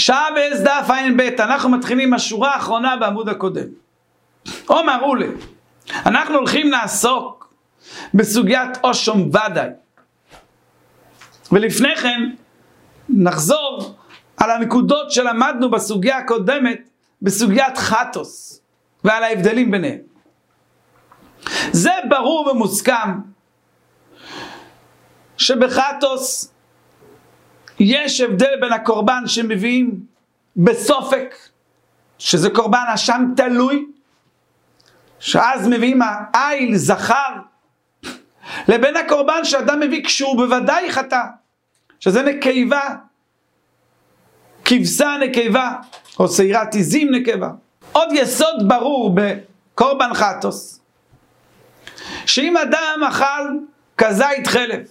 שבס דף עין בית, אנחנו מתחילים השורה האחרונה בעמוד הקודם. אומר אולי, אנחנו הולכים לעסוק בסוגיית אושום ודאי. ולפני כן נחזור על הנקודות שלמדנו בסוגיה הקודמת, בסוגיית חטוס, ועל ההבדלים ביניהם. זה ברור ומוסכם, שבחטוס יש הבדל בין הקורבן שמביאים בסופק, שזה קורבן אשם תלוי, שאז מביאים העיל זכר, לבין הקורבן שאדם מביא כשהוא בוודאי חטא, שזה נקבה, כבשה נקבה, או שעירת עזים נקבה. עוד יסוד ברור בקורבן חטוס, שאם אדם אכל כזית חלב,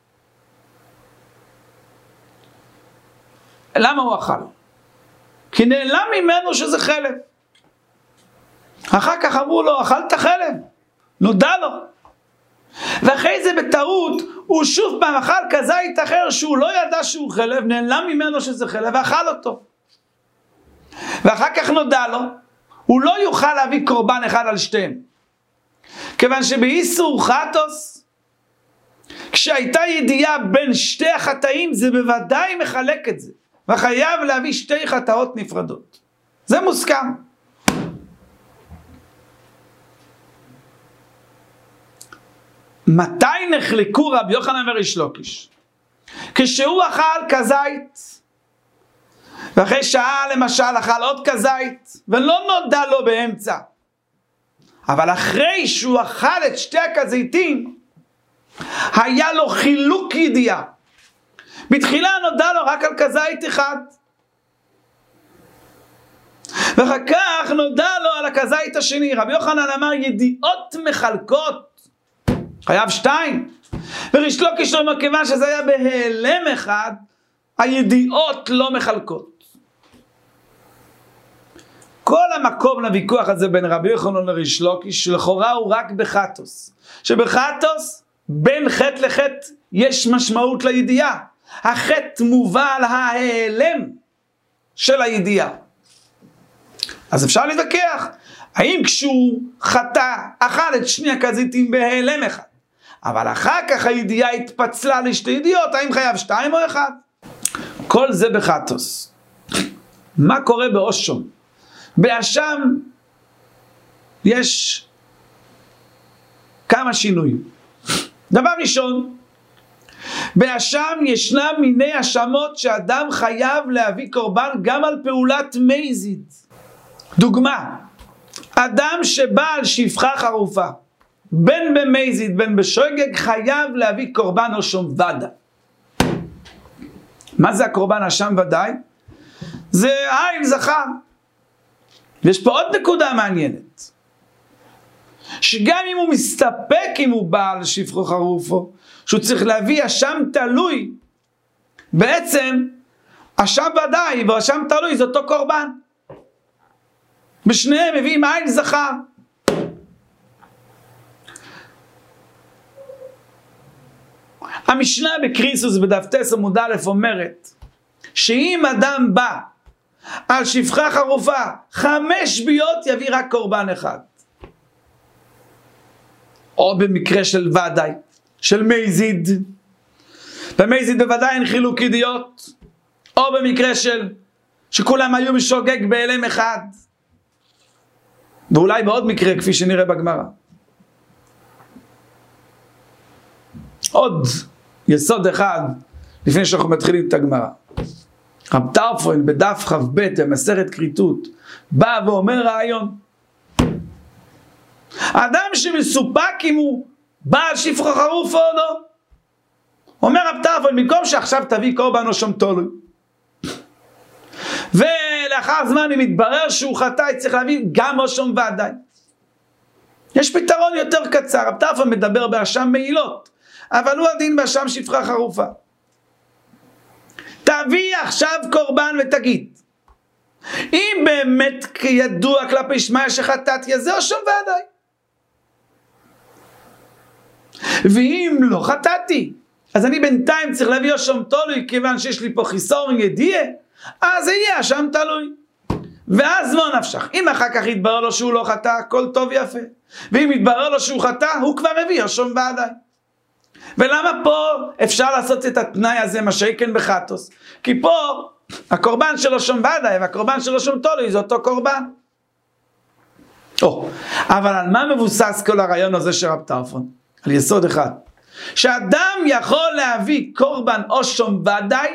למה הוא אכל? כי נעלם ממנו שזה חלב. אחר כך אמרו לו, אכלת חלב, נודע לו. ואחרי זה בטעות הוא שוב פעם אכל כזית אחר שהוא לא ידע שהוא חלב, נעלם ממנו שזה חלב ואכל אותו. ואחר כך נודע לו, הוא לא יוכל להביא קורבן אחד על שתיהם. כיוון שבאיסור חטוס, כשהייתה ידיעה בין שתי החטאים, זה בוודאי מחלק את זה. וחייב להביא שתי חטאות נפרדות. זה מוסכם. מתי נחלקו רבי יוחנן וריש לוקיש? כשהוא אכל כזית, ואחרי שעה למשל אכל עוד כזית, ולא נודע לו באמצע. אבל אחרי שהוא אכל את שתי הכזיתים, היה לו חילוק ידיעה. בתחילה נודע לו רק על כזית אחד. ואחר כך נודע לו על הכזית השני. רבי יוחנן אמר ידיעות מחלקות. חייב שתיים. וריש לוקיש אומר כיוון שזה היה בהיעלם אחד, הידיעות לא מחלקות. כל המקום לוויכוח הזה בין רבי יוחנן לריש לוקיש, שלכאורה הוא רק בחטוס. שבחטוס, בין חטא לחטא, יש משמעות לידיעה. החטא מובא על ההיעלם של הידיעה. אז אפשר להתווכח, האם כשהוא חטא, אכל את שני הכזיתים בהיעלם אחד, אבל אחר כך הידיעה התפצלה לשתי ידיעות, האם חייב שתיים או אחד? כל זה בחטוס. מה קורה באושום? באשם יש כמה שינויים. דבר ראשון, באשם ישנם מיני אשמות שאדם חייב להביא קורבן גם על פעולת מזיד. דוגמה, אדם שבא על שפחה חרופה, בין במזיד בין בשוגג, חייב להביא קורבן אושום ודאי. מה זה הקורבן אשם ודאי? זה עיל זכר. ויש פה עוד נקודה מעניינת, שגם אם הוא מסתפק אם הוא בא על שפחו חרופו, שהוא צריך להביא אשם תלוי, בעצם אשם ודאי ואשם תלוי זה אותו קורבן. בשניהם מביאים עיל זכר. המשנה בקריסוס בדף טס עמוד א' אומרת, שאם אדם בא על שפחה חרופה 5 ביות יביא רק קורבן אחד. או במקרה של ודאי, של מזיד. במזיד בוודאי אין חילוק ידיעות. או במקרה של שכולם היו משוגג בהיעלם אחד. ואולי בעוד מקרה כפי שנראה בגמרא. עוד יסוד אחד לפני שאנחנו מתחילים את הגמרא. רב טרפון בדף כ"ב במסכת כריתות בא ואומר רעיון. אדם שמסופק אם הוא בעל שפחה חרופה או לא. אומר רב טרפון, במקום שעכשיו תביא קורבן אושום תלוי, ולאחר זמן אם יתברר שהוא חטא, צריך להביא גם אושום ודאי. יש פתרון יותר קצר. רב טרפון מדבר באשם מעילות, אבל הוא הדין באשם שפחה חרופה. תביא עכשיו קורבן ותגיד, אם באמת כידוע כלפי שמע שחטאתי, אז זה אושום ודאי. ואם לא חטאתי, אז אני בינתיים צריך להביא אושום תלוי, כיוון שיש לי פה חיסור ידיעה, אז זה יהיה אשם תלוי. ואז מה נפשך? אם אחר כך יתברר לו שהוא לא חטא, הכל טוב יפה. ואם יתברר לו שהוא חטא, הוא כבר הביא יושם ועדיי. ולמה פה אפשר לעשות את התנאי הזה, מה שכן בחטוס? כי פה הקורבן שלו שום ועדיי והקורבן שלו שום תולוי, זה אותו קורבן. אבל על מה מבוסס כל הרעיון הזה של רב טרפון? על יסוד אחד. שאדם יכול להביא קורבן או שום ועדיי,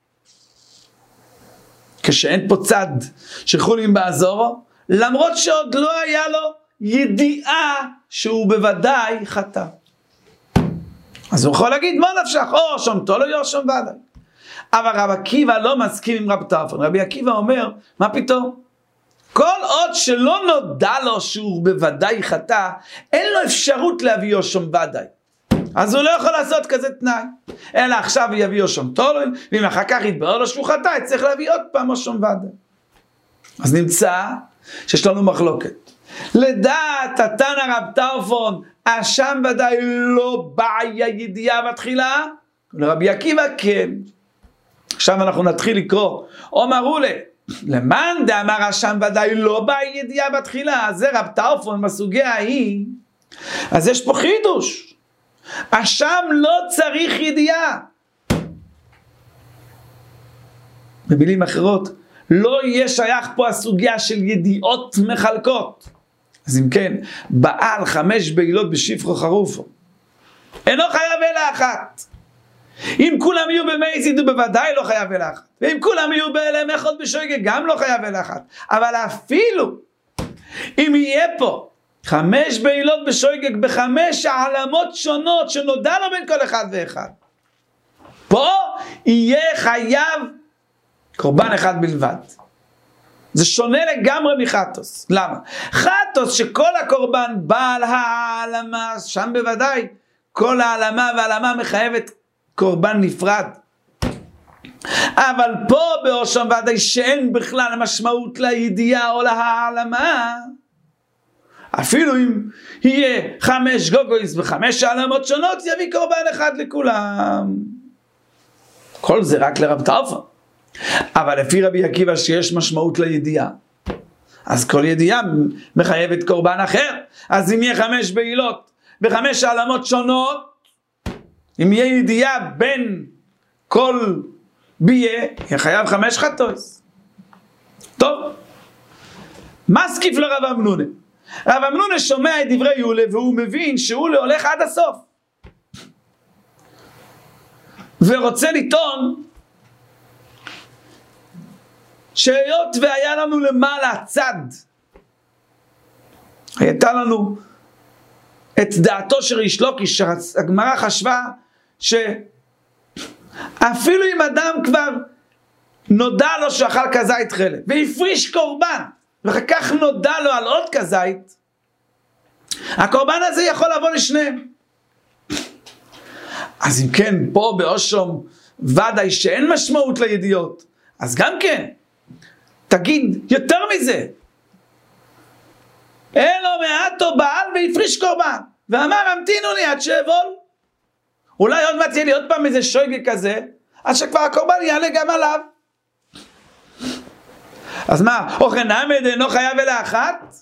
כשאין פה צד שחולים בעזורו, למרות שעוד לא היה לו ידיעה שהוא בוודאי חטא. אז הוא יכול להגיד, מה נפשך? או שום תולוי או שום ועדיי. אבל רב עקיבא לא מסכים עם רב טרפון. רבי עקיבא אומר, מה פתאום? כל עוד שלא נודע לו שהוא בוודאי חטא, אין לו אפשרות להביא שום ועדיי. אז הוא לא יכול לעשות כזה תנאי. אלא עכשיו יביא שום תולוי, ואם אחר כך יתברר לו שהוא חטא, צריך להביא עוד פעם שום ועדיי. אז נמצא שיש לנו מחלוקת. לדעת התנא רב טרפון, אשם ודאי לא בעיה ידיעה בתחילה, לרבי עקיבא כן. עכשיו אנחנו נתחיל לקרוא. אמרו לי, למאן דאמר אשם ודאי לא בעיה ידיעה בתחילה, זה רב טרפון בסוגיה ההיא. אז יש פה חידוש. אשם לא צריך ידיעה. במילים אחרות, לא יהיה שייך פה הסוגיה של ידיעות מחלקות. אז אם כן, בעל 5 בעילות בשפחו חרופו, אינו חייב אלא אחת. אם כולם יהיו במזיד הוא בוודאי לא חייב אלא אחת. ואם כולם יהיו באלם אחד בשוגג גם לא חייב אלא אחת. אבל אפילו אם יהיה פה 5 בעילות בשוגג ב5 העלמות שונות שנודע לו בין כל אחד ואחד, פה יהיה חייב קורבן אחד בלבד. זה שונה לגמרי מחטוס. למה? חטוס שכל הקורבן בעל העלמה, שם בוודאי כל העלמה והעלמה מחייבת קורבן נפרד. אבל פה באושם ודאי שאין בכלל משמעות לידיעה או להעלמה, אפילו אם יהיה 5 גוגויס ב5 העלמות שונות, יביא קורבן אחד לכולם. כל זה רק לרב טרפון. אבל לפי רבי עקיבא שיש משמעות לידיעה, אז כל ידיעה מחייבת קורבן אחר. אז אם יהיה 5 בעילות ב5 העלמות שונות, אם יהיה ידיעה בין כל ביה, יחייב 5 חטוס. טוב, מה סקיף לרב אמנונה? רב אמנונה שומע את דברי יולה והוא מבין שיולה הולך עד הסוף, ורוצה לטעון שהיות והיה לנו למעלה צד, הייתה לנו את דעתו של ריש לוקיש, שהגמרא חשבה שאפילו אם אדם כבר נודע לו שאכל כזית חלב והפריש קורבן ואחר כך נודע לו על עוד כזית, הקורבן הזה יכול לבוא לשניהם. אז אם כן, פה באושום ודאי שאין משמעות לידיעות, אז גם כן תגיד יותר מזה, אלו מעטו בעל והפריש קורבן ואמר המתינו לי עד שאבול. אולי עוד מעט יהיה לי עוד פעם איזה שויגה כזה, עד שכבר הקורבן יעלה גם עליו. אז מה, אוכן עמד אינו חייב אלא אחת?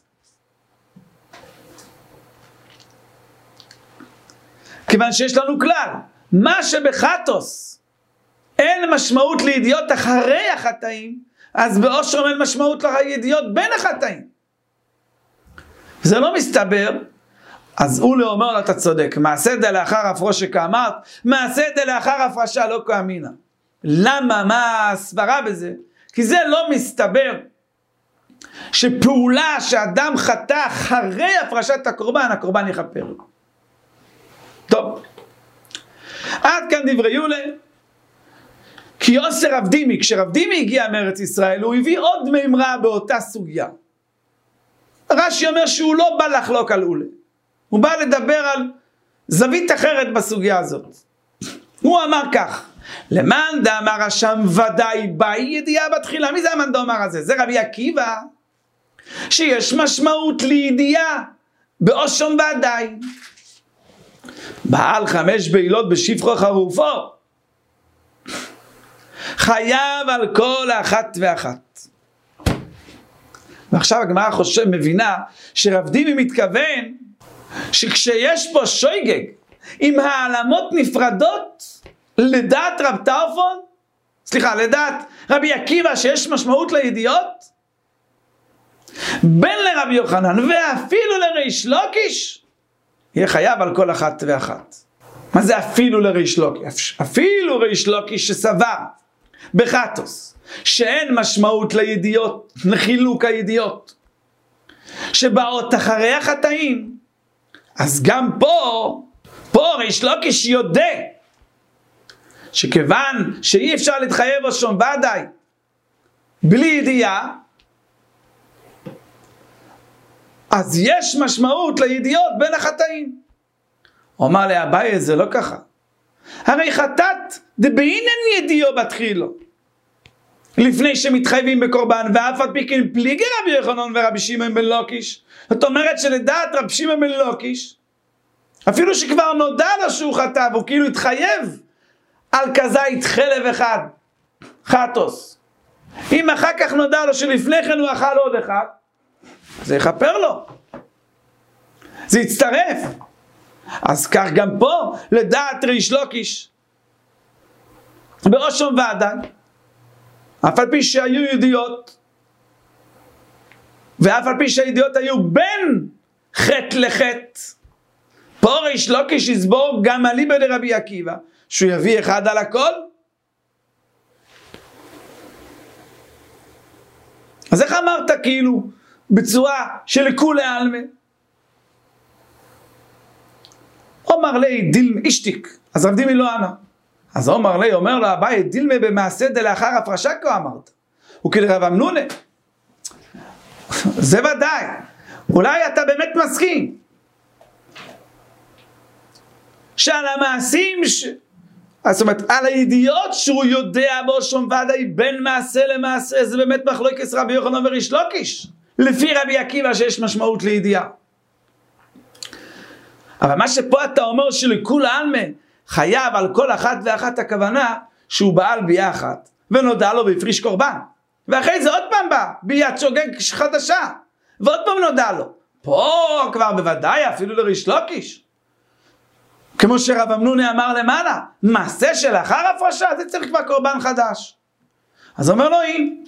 כיוון שיש לנו כלל, מה שבחטוס אין משמעות לידיעות אחרי החטאים, אז באושרם אין משמעות לידיעות בין החטאים. זה לא מסתבר. אז הוא לא אומר לו, אתה צודק, מעשה דלאחר הפרושה כאמרת, מעשה דלאחר הפרשה לא כאמינה. למה? מה הסברה בזה? כי זה לא מסתבר שפעולה שאדם חטא אחרי הפרשת הקורבן, הקורבן יכפר. טוב, עד כאן דברי יולה. כי יוסר רב דימי, כשרב דימי הגיע מארץ ישראל, הוא הביא עוד מימרה באותה סוגיה. רש"י אומר שהוא לא בא לחלוק על אולה, הוא בא לדבר על זווית אחרת בסוגיה הזאת. הוא אמר כך, למאן דאמר אשם ודאי באי ידיעה בתחילה. מי זה המאן דאמר הזה? זה רבי עקיבא, שיש משמעות לידיעה באושום ודאי. בעל 5 בעילות בשפחו חרופו, חייב על כל אחת ואחת. ועכשיו הגמרא מבינה שרב דימי מתכוון שכשיש פה שויגג עם העלמות נפרדות לדעת רב טרפון, לדעת רבי עקיבא שיש משמעות לידיעות, בין לרבי יוחנן ואפילו לריש לוקיש, יהיה חייב על כל אחת ואחת. מה זה אפילו לריש לוקיש? אפילו ריש לוקיש שסבר בחטוס שאין משמעות לידיעות, לחילוק הידיעות שבאות אחרי החטאים, אז גם פה ריש לוקיש יודע שכיוון שאי אפשר להתחייב או שום ודאי בלי ידיעה, אז יש משמעות לידיעות בין החטאים. הוא אמר לאביי, זה לא ככה. הרי חטאת דבאינן ידיעו בתחילו, לפני שמתחייבים בקורבן, ואף על פי כן פליגי רבי יוחנן ורבי שמעון בן לוקיש. זאת אומרת שלדעת רבי שמעון בן לוקיש, אפילו שכבר נודע לו שהוא חטא, והוא כאילו התחייב על כזית חלב אחד, חטוס. אם אחר כך נודע לו שלפני כן הוא אכל עוד אחד, זה יכפר לו, זה יצטרף. אז כך גם פה לדעת ריש לוקיש באושום ועדן, אף על פי שהיו ידיעות, ואף על פי שהידיעות היו בין חטא לחטא, פה ריש לוקיש יסבור גם אליבא דרבי עקיבא שהוא יביא אחד על הכל. אז איך אמרת כאילו בצורה שלכולי עלמא? אומר לי דילמה אשתיק, אז רב דימי לא ענה. אז אומר לי, אומר לו אביי, דילמה במעשה דלאחר הפרשה כה אמרת, וכדרב אמנונה. זה ודאי, אולי אתה באמת מסכים שעל המעשים זאת אומרת על הידיעות שהוא יודע באושום ודאי בין מעשה למעשה, זה באמת מחלוקת רבי יוחנן וריש לוקיש לפי רבי עקיבא שיש משמעות לידיעה. אבל מה שפה אתה אומר שלכולי עלמא חייב על כל אחת ואחת, הכוונה שהוא בעל ביאה אחת ונודע לו והפריש קורבן, ואחרי זה עוד פעם בא ביאת שוגג חדשה ועוד פעם נודע לו. פה כבר בוודאי אפילו לריש לוקיש, כמו שרב אמנונה אמר למעלה, מעשה שלאחר הפרשה זה צריך כבר קורבן חדש. אז אומר לו אם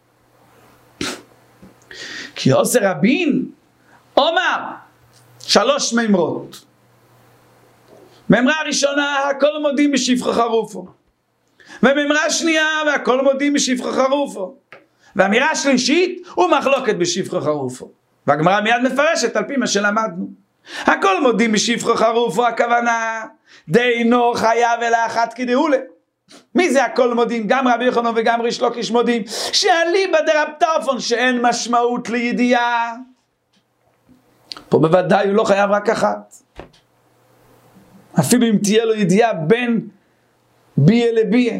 כי עושה רבין אומר 3 מימרות. מימרה הראשונה, הכל מודים בשפחה חרופו, ומימרה שנייה, והכל מודים בשפחה חרופו, והאמירה השלישית הוא מחלוקת בשפחה חרופו, והגמרא מיד מפרשת על פי מה שלמדנו. הכל מודים בשפחה חרופו, הכוונה דיינו חייב אלא אחת כדאולה. מי זה הכל מודים? גם רבי יוחנן וגם ריש לוקיש מודים שאליבא דרב טרפון שאין משמעות לידיעה. פה בוודאי הוא לא חייב רק אחת, אפילו אם תהיה לו ידיעה בין ביה לביה.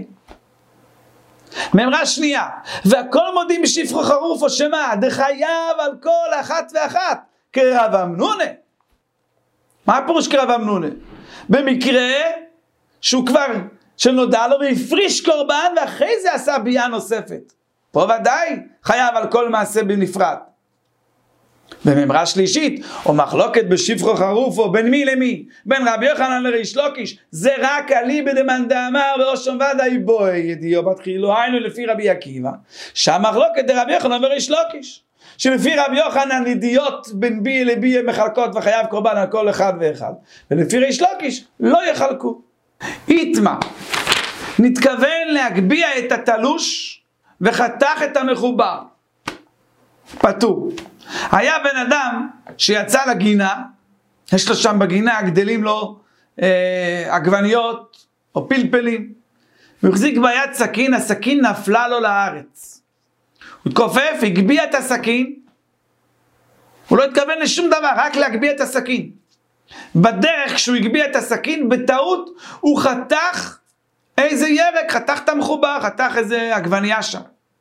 מימרה שנייה, והכל מודים בשפחה חרופו, שמה? דחייב על כל אחת ואחת כרב אמנונה. מה הפירוש כרב אמנונה? במקרה שהוא כבר שנודע לו והפריש קורבן ואחרי זה עשה ביאה נוספת, פה ודאי חייב על כל מעשה בנפרד. במימרה שלישית, או מחלוקת בשפחה חרופו, בין מי למי? בין רבי יוחנן לריש לוקיש, זה רק אליבא דמאן דאמר באושום ודאי בוי ידיעו בתחילו, היינו לפי רבי עקיבא, שהמחלוקת דרבי יוחנן וריש לוקיש, שלפי רבי יוחנן ידיעות בין ביה לביה מחלקות וחייב קורבן על כל אחד ואחד, ולפי ריש לוקיש לא יחלקו. איתמה נתכוון להגביה את התלוש וחתך את המחובר, פטור. היה בן אדם שיצא לגינה, יש לו שם בגינה, גדלים לו עגבניות או פלפלים, הוא החזיק ביד סכין, הסכין נפלה לו לארץ. הוא התכופף, הגביה את הסכין, הוא לא התכוון לשום דבר, רק להגביה את הסכין. בדרך כשהוא הגביה את הסכין, בטעות הוא חתך איזה ירק, חתך את המחובר, חתך איזה עגבנייה שם.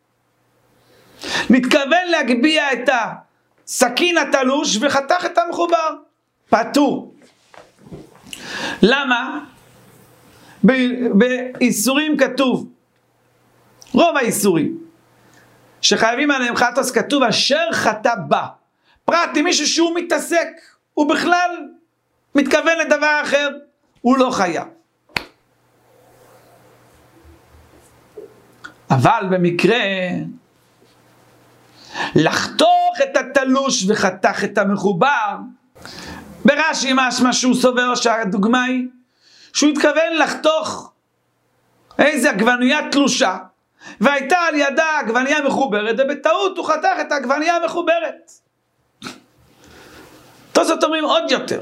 מתכוון להגביה את הסכין התלוש וחתך את המחובר, פטור. למה? באיסורים כתוב רוב האיסורים שחייבים עליהם חטוס, כתוב אשר חטא בה. פרט עם מישהו שהוא מתעסק, הוא בכלל מתכוון לדבר אחר, הוא לא חייב. אבל במקרה לחתוך את התלוש וחתך את המחובר, ברש"י משמע שהוא סובר שהדוגמה היא שהוא התכוון לחתוך איזה עגבנייה תלושה, והייתה על ידה עגבנייה מחוברת, ובטעות הוא חתך את העגבנייה המחוברת. תוספות אומרים עוד יותר.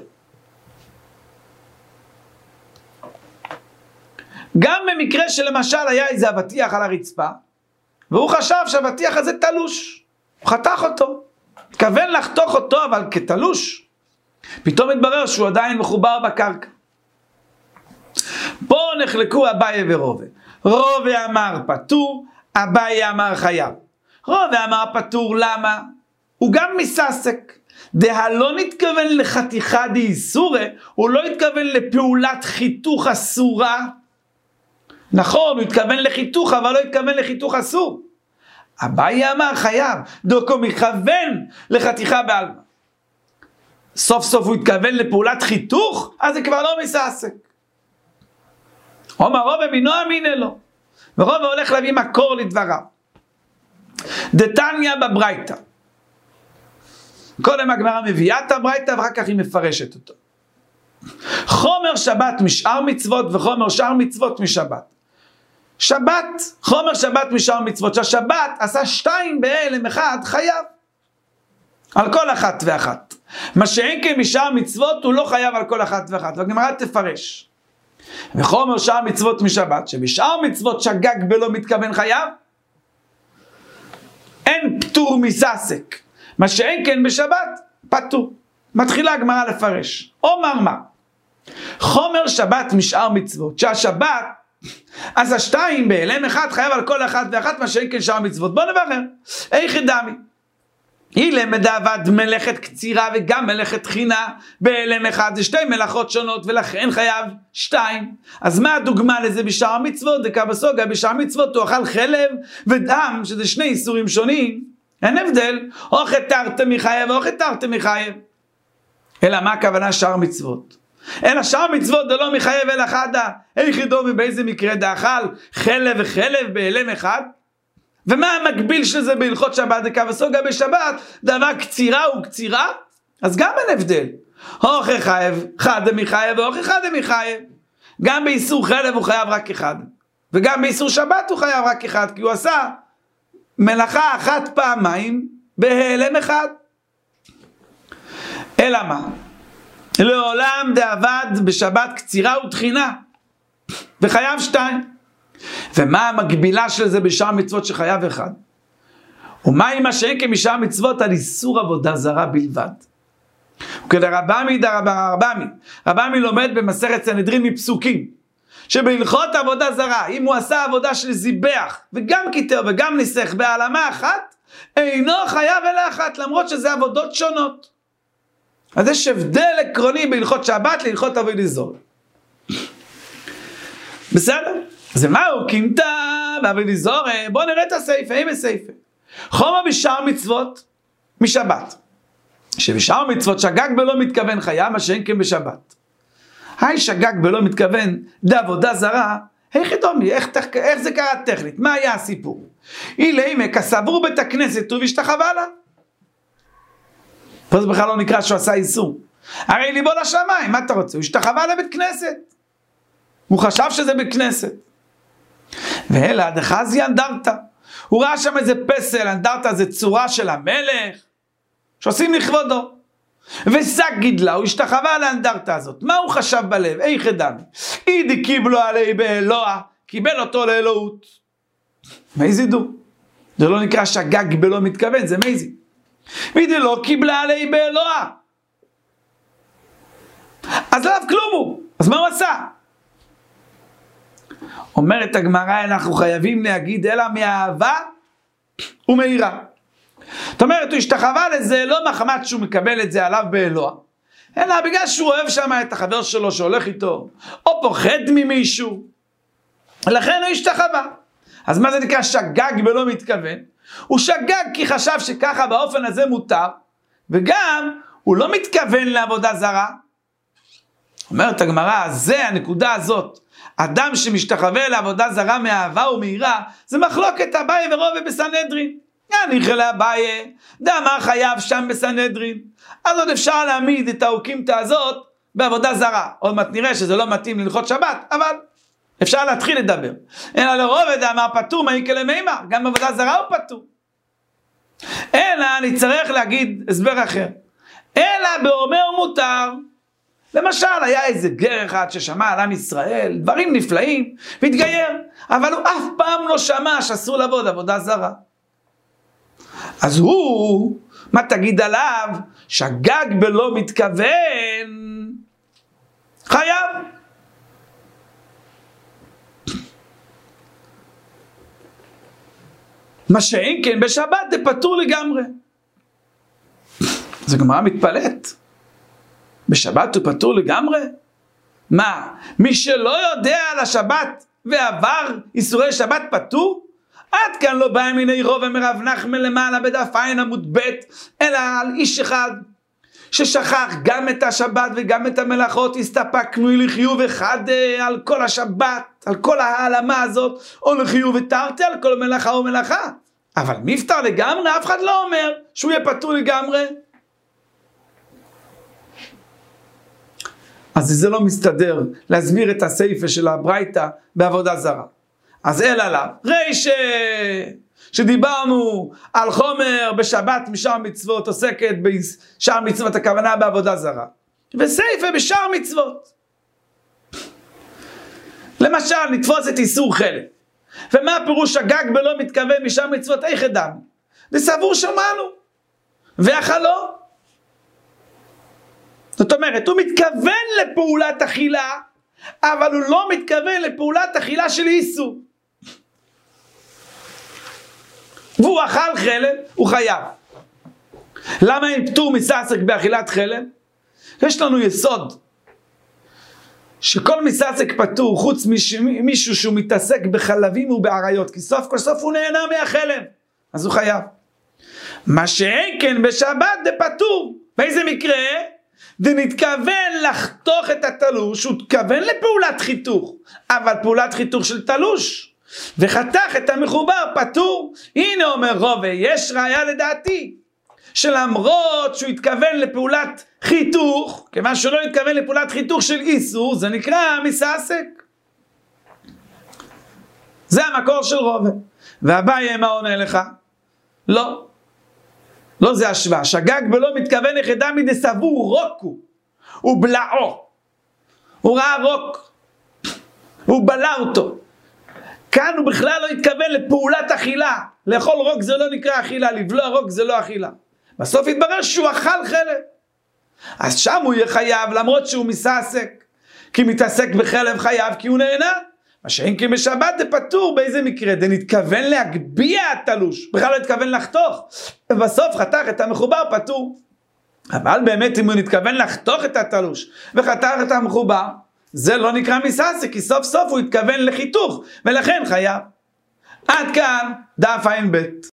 גם במקרה שלמשל היה איזה אבטיח על הרצפה, והוא חשב שהאבטיח הזה תלוש, הוא חתך אותו, התכוון לחתוך אותו אבל כתלוש, פתאום התברר שהוא עדיין מחובר בקרקע. פה נחלקו אביי ורובה. רובה אמר פטור, אביי אמר חייב. רובה אמר פטור, למה? הוא גם מססק. לא נתכוון לחתיכה דאיסורי, הוא לא התכוון לפעולת חיתוך אסורה. נכון, הוא התכוון לחיתוך, אבל לא התכוון לחיתוך אסור. אביי אמר חייב, דוקו מכוון לחתיכה בעלמא. סוף סוף הוא התכוון לפעולת חיתוך, אז זה כבר לא מססק. אומר רובה מינו אמינה לו, ורובה הולך להביא מקור לדבריו. דתניא בברייתא. קודם הגמרא מביאה את הברייתא ואחר כך היא מפרשת אותו. חומר שבת משאר מצוות וחומר שאר מצוות משבת. שבת, חומר שבת משאר מצוות, שהשבת עשה 2 בהלם אחד חייב. על כל אחת ואחת. מה שאין כן משאר מצוות הוא לא חייב על כל אחת ואחת. והגמרא תפרש. וחומר שאר מצוות משבת, שבשאר מצוות שגג בלא מתכוון חייב, אין פטור מססק. מה שאין כן בשבת, פטור. מתחילה הגמרא לפרש. אומר מה? חומר שבת משאר מצוות, שהשבת אז 2 בהלם אחד חייב על כל אחת ואחת, מה שאין כן שאר מצוות. בוא נברר. איך דמי? היא למד עבד מלאכת קצירה וגם מלאכת תחינה בהלם אחד, זה 2 מלאכות שונות ולכן חייב 2. אז מה הדוגמה לזה בשאר מצוות? דקה בסוגה, בשאר מצוות הוא אכל חלב ודם, שזה 2 איסורים שונים, אין הבדל, או חתרת מחייב או חתרת מחייב. אלא מה הכוונה שאר מצוות? אלא שאר מצוות דלא מחייב אלא חדה, איך דומי באיזה מקרה דאכל חלב וחלב בהלם אחד? ומה המקביל של זה בהלכות שבת? דקה וסוגה בשבת, דבר קצירה הוא קצירה, אז גם אין הבדל. הוכי חייב, חדה מחייב והוכי חדה מחייב. גם באיסור חלב הוא חייב רק אחד, וגם באיסור שבת הוא חייב רק אחד, כי הוא עשה מלאכה אחת פעמיים בהלם אחד. אלא מה? לעולם דעבד בשבת קצירה ותחינה, וחייב 2. ומה המקבילה של זה בשאר מצוות שחייב 1? ומה עם מה שאין כמשאר מצוות על איסור עבודה זרה בלבד? וכדרבמי רבמי לומד במסכת סנהדרין מפסוקים, שבהלכות עבודה זרה, אם הוא עשה עבודה של זיבח, וגם כיתר וגם ניסח בהעלמה אחת, אינו חייב אלא אחת, למרות שזה עבודות שונות. אז יש הבדל עקרוני בהלכות שבת להלכות עבודה זרה. בסדר? אז מהו קינטה ועבודה זרה? בואו נראה את הסעיפה, עם הסעיפה. חומר בשאר מצוות משבת. שבשאר מצוות שגג בלא מתכוון חייב, מה שאין כן בשבת. היי שגג בלא מתכוון דעבודה זרה, איך דומי, איך זה קרה טכנית? מה היה הסיפור? אילי כסבור בית הכנסת והשתחווה לה. פה זה בכלל לא נקרא שהוא עשה איסור. הרי ליבו לשמיים, מה אתה רוצה? הוא השתחווה לבית כנסת. הוא חשב שזה בית כנסת. ואלה דחזי אנדרטה. הוא ראה שם איזה פסל, אנדרטה זה צורה של המלך, שעושים לכבודו. ושק גידלה, הוא השתחווה לאנדרטה הזאת. מה הוא חשב בלב? איך דמי? אידי קיבלו עלי באלוה, קיבל אותו לאלוהות. מייזי דו. זה לא נקרא שגג בלא מתכוון, זה מייזי. ואידי לא קיבלה עלי באלוה. אז לא כלום הוא. אז מה הוא עשה? אומרת הגמרא, אנחנו חייבים להגיד אלא מאהבה ומהירה. זאת אומרת, הוא השתחווה לזה לא מחמת שהוא מקבל את זה עליו באלוה, אלא בגלל שהוא אוהב שם את החבר שלו שהולך איתו, או פוחד ממישהו, לכן הוא השתחווה. אז מה זה נקרא שגג ולא מתכוון? הוא שגג כי חשב שככה באופן הזה מותר, וגם הוא לא מתכוון לעבודה זרה. אומרת הגמרא, זה הנקודה הזאת, אדם שמשתחווה לעבודה זרה מאהבה ומהירה, זה מחלוקת אביי ורבא בסנהדרין. יניחא לאביי, דאמר חייב שם בסנהדרין, אז עוד אפשר להעמיד את האוקימתא הזאת בעבודה זרה. עוד מעט נראה שזה לא מתאים להלכות שבת, אבל אפשר להתחיל לדבר. אלא לרבא דאמר פטור מאיקא למימר, גם בעבודה זרה הוא פטור. אלא אני צריך להגיד הסבר אחר. אלא באומר מותר. למשל, היה איזה גר אחד ששמע על עם ישראל, דברים נפלאים, והתגייר, אבל הוא אף פעם לא שמע שאסור לעבוד עבודה זרה. אז הוא, מה תגיד עליו? שגג בלא מתכוון, חייב. מה שאין כן בשבת זה פטור לגמרי. זה גמרא מתפלאת. בשבת הוא פטור לגמרי? מה? מי שלא יודע על השבת ועבר איסורי שבת פטור? עד כאן לא בא מיני רוב ומרב נחמן למעלה בדף עין עמוד ב', אלא על איש אחד ששכח גם את השבת וגם את המלאכות, הסתפקנו לחיוב אחד על כל השבת, על כל העלמה הזאת, או לחיוב ותרתי על כל מלאכה ומלאכה. אבל מפטר לגמרי, אף אחד לא אומר שהוא יהיה פטור לגמרי. אז זה לא מסתדר להסביר את הסייפה של הברייתא בעבודה זרה. אז אלא לה, שדיברנו על חומר בשבת משאר מצוות, עוסקת בשאר מצוות, הכוונה בעבודה זרה. וסייפה בשאר מצוות. למשל, נתפוס את איסור חלב. ומה הפירוש שגג בלא מתכוון משאר מצוות? איך ידענו? וסבור שמענו. ואכלו. זאת אומרת, הוא מתכוון לפעולת אכילה, אבל הוא לא מתכוון לפעולת אכילה של איסור. והוא אכל חלב, הוא חייב. למה אין פטור מסעסק באכילת חלב? יש לנו יסוד, שכל מסעסק פטור, חוץ מישהו שהוא מתעסק בחלבים ובעריות, כי סוף כל סוף הוא נהנה מהחלב, אז הוא חייב. מה שאין כן בשבת זה פטור. באיזה מקרה? ונתכוון לחתוך את התלוש, הוא תכוון לפעולת חיתוך, אבל פעולת חיתוך של תלוש, וחתך את המחובר פטור. הנה אומר רבא, יש ראיה לדעתי, שלמרות שהוא התכוון לפעולת חיתוך, כיוון שהוא לא התכוון לפעולת חיתוך של איסור, זה נקרא מסעסק. זה המקור של רבא. ואביי מה עונה לך? לא. לא זה השוואה. שגג בלא מתכוון יחדה מדסבור רוקו. הוא בלעו. הוא ראה רוק. הוא בלע אותו. כאן הוא בכלל לא התכוון לפעולת אכילה. לאכול רוק זה לא נקרא אכילה. לבלוע רוק זה לא אכילה. בסוף התברר שהוא אכל חלב. אז שם הוא יהיה חייב, למרות שהוא מסעסק. כי מתעסק בחלב חייב, כי הוא נהנה. מה שאין כי בשבת זה פטור. באיזה מקרה? זה נתכוון להגביע התלוש, בכלל לא נתכוון לחתוך, ובסוף חתך את המחובר פטור. אבל באמת אם הוא נתכוון לחתוך את התלוש וחתך את המחובר, זה לא נקרא מסעסק, כי סוף סוף הוא התכוון לחיתוך, ולכן חייב. עד כאן דף עין ב'.